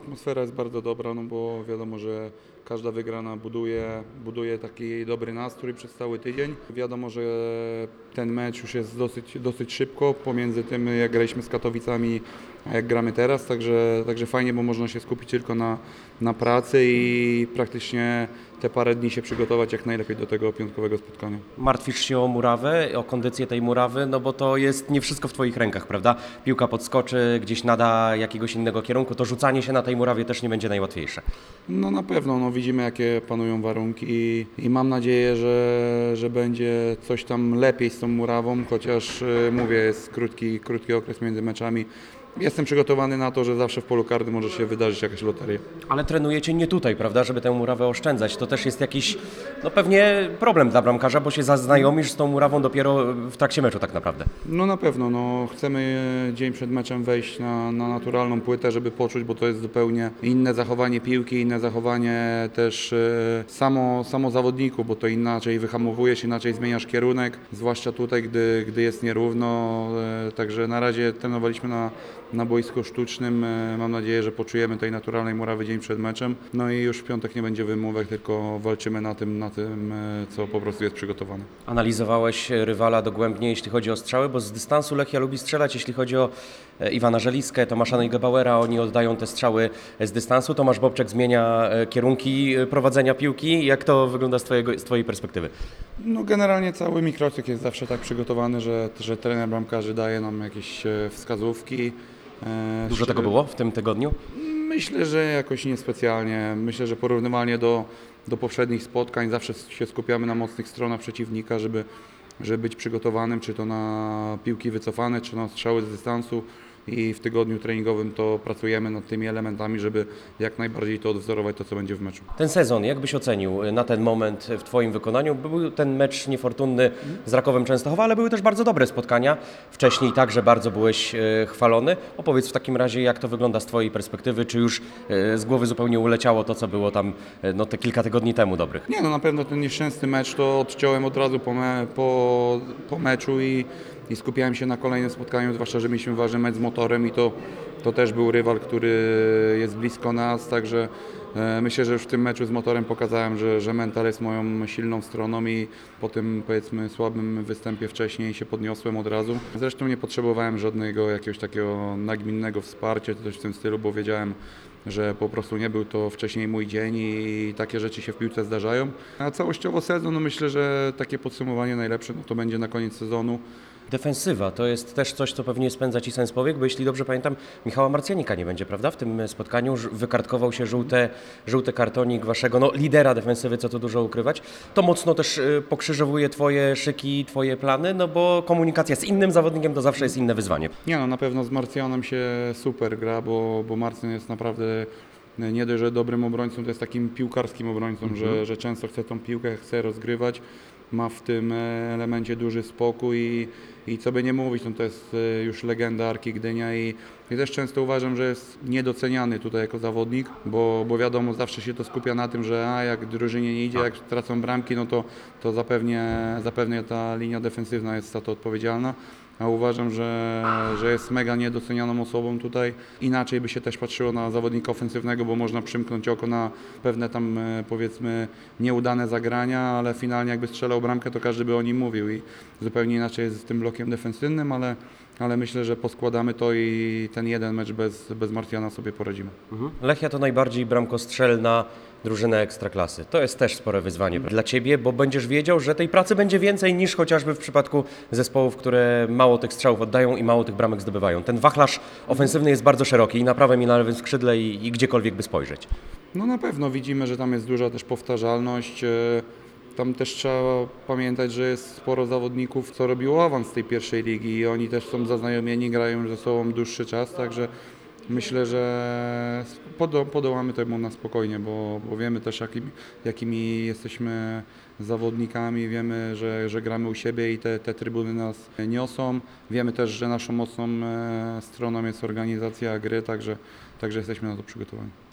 Atmosfera jest bardzo dobra, no bo wiadomo, że każda wygrana buduje taki dobry nastrój przez cały tydzień. Wiadomo, że ten mecz już jest dosyć szybko pomiędzy tym, jak graliśmy z Katowicami, a jak gramy teraz, także fajnie, bo można się skupić tylko na pracy i praktycznie te parę dni się przygotować jak najlepiej do tego piątkowego spotkania. Martwisz się o murawę, o kondycję tej murawy, no bo to jest nie wszystko w Twoich rękach, prawda? Piłka podskoczy, gdzieś nada jakiegoś innego kierunku, to rzucanie się na tej murawie też nie będzie najłatwiejsze. No na pewno, no widzimy jakie panują warunki i mam nadzieję, że będzie coś tam lepiej z tą murawą, chociaż mówię, jest krótki okres między meczami. Jestem przygotowany na to, że zawsze w polu karnym może się wydarzyć jakaś loteria. Ale trenujecie nie tutaj, prawda, żeby tę murawę oszczędzać. To też jest jakiś, no pewnie problem dla bramkarza, bo się zaznajomisz z tą murawą dopiero w trakcie meczu tak naprawdę. No na pewno, no chcemy dzień przed meczem wejść na naturalną płytę, żeby poczuć, bo to jest zupełnie inne zachowanie piłki, inne zachowanie też samo zawodniku, bo to inaczej wyhamowujesz, inaczej zmieniasz kierunek, zwłaszcza tutaj, gdy jest nierówno. Także na razie trenowaliśmy na boisku sztucznym. Mam nadzieję, że poczujemy tej naturalnej murawy dzień przed meczem. No i już w piątek nie będzie wymówek, tylko walczymy na tym, co po prostu jest przygotowane. Analizowałeś rywala dogłębnie, jeśli chodzi o strzały, bo z dystansu Lechia lubi strzelać, jeśli chodzi o Iwana Żeliskę, Tomasza Neugebauera, oni oddają te strzały z dystansu. Tomasz Bobczek zmienia kierunki prowadzenia piłki. Jak to wygląda z Twojej perspektywy? No generalnie cały mikrocykl jest zawsze tak przygotowany, że trener bramkarzy daje nam jakieś wskazówki. Dużo tego było w tym tygodniu? Myślę, że jakoś niespecjalnie. Myślę, że porównywalnie do poprzednich spotkań zawsze się skupiamy na mocnych stronach przeciwnika, żeby być przygotowanym, czy to na piłki wycofane, czy na strzały z dystansu. I w tygodniu treningowym to pracujemy nad tymi elementami, żeby jak najbardziej to odwzorować to, co będzie w meczu. Ten sezon, jak byś ocenił na ten moment w Twoim wykonaniu? Był ten mecz niefortunny z Rakowem Częstochowa, ale były też bardzo dobre spotkania. Wcześniej także bardzo byłeś chwalony. Opowiedz w takim razie, jak to wygląda z Twojej perspektywy, czy już z głowy zupełnie uleciało to, co było tam no, te kilka tygodni temu dobrych? Nie, no na pewno ten nieszczęsny mecz to odciąłem od razu po meczu i skupiałem się na kolejnym spotkaniu, zwłaszcza, że mieliśmy ważny mecz z Motorem i to też był rywal, który jest blisko nas, także myślę, że już w tym meczu z Motorem pokazałem, że mental jest moją silną stroną i po tym, powiedzmy, słabym występie wcześniej się podniosłem od razu. Zresztą nie potrzebowałem żadnego jakiegoś takiego nagminnego wsparcia czy coś w tym stylu, bo wiedziałem, że po prostu nie był to wcześniej mój dzień i takie rzeczy się w piłce zdarzają. A całościowo sezon, no myślę, że takie podsumowanie najlepsze no to będzie na koniec sezonu. Defensywa to jest też coś, co pewnie spędza Ci sens powiek, bo jeśli dobrze pamiętam, Michała Marcjanika nie będzie, prawda? W tym spotkaniu wykartkował się żółty kartonik Waszego lidera defensywy, co tu dużo ukrywać. To mocno też pokrzyżowuje Twoje szyki, Twoje plany, no bo komunikacja z innym zawodnikiem to zawsze jest inne wyzwanie. Nie no, na pewno z Marcjanem się super gra, bo Marcjan jest naprawdę nie dość, że dobrym obrońcą, to jest takim piłkarskim obrońcą, że często chce tą piłkę, chce rozgrywać. Ma w tym elemencie duży spokój i co by nie mówić, no to jest już legenda Arki Gdynia i też często uważam, że jest niedoceniany tutaj jako zawodnik, bo wiadomo, zawsze się to skupia na tym, że jak drużynie nie idzie, jak tracą bramki, no to zapewne ta linia defensywna jest za to odpowiedzialna. A uważam, że jest mega niedocenianą osobą tutaj. Inaczej by się też patrzyło na zawodnika ofensywnego, bo można przymknąć oko na pewne tam powiedzmy nieudane zagrania, ale finalnie jakby strzelał bramkę, to każdy by o nim mówił i zupełnie inaczej jest z tym blokiem defensywnym, ale myślę, że poskładamy to i ten jeden mecz bez Marcjana sobie poradzimy. Lechia to najbardziej bramkostrzelna drużyna Ekstraklasy. To jest też spore wyzwanie dla Ciebie, bo będziesz wiedział, że tej pracy będzie więcej niż chociażby w przypadku zespołów, które mało tych strzałów oddają i mało tych bramek zdobywają. Ten wachlarz ofensywny jest bardzo szeroki i na prawym i na lewym skrzydle i gdziekolwiek by spojrzeć. No na pewno widzimy, że tam jest duża też powtarzalność. Tam też trzeba pamiętać, że jest sporo zawodników, co robiło awans z tej pierwszej ligi i oni też są zaznajomieni, grają już ze sobą dłuższy czas, także myślę, że podołamy temu na spokojnie, bo wiemy też jakimi jesteśmy zawodnikami, wiemy, że gramy u siebie i te trybuny nas niosą. Wiemy też, że naszą mocną stroną jest organizacja gry, także jesteśmy na to przygotowani.